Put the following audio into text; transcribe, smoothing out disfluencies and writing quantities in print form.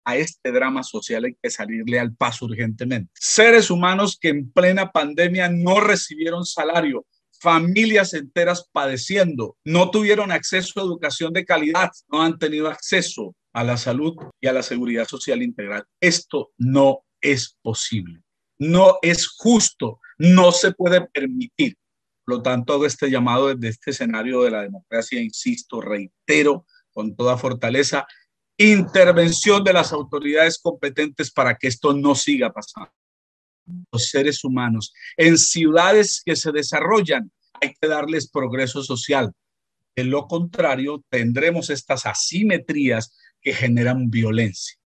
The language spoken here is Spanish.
A este drama social hay que salirle al paso urgentemente. Seres humanos que en plena pandemia no recibieron salario, familias enteras padeciendo, no tuvieron acceso a educación de calidad, no han tenido acceso a la salud y a la seguridad social integral. Esto no es posible, no es justo, no se puede permitir. Por lo tanto, hago este llamado desde este escenario de la democracia, insisto, reitero con toda fortaleza, intervención de las autoridades competentes para que esto no siga pasando. Los seres humanos en ciudades que se desarrollan hay que darles progreso social. En lo contrario, tendremos estas asimetrías que generan violencia.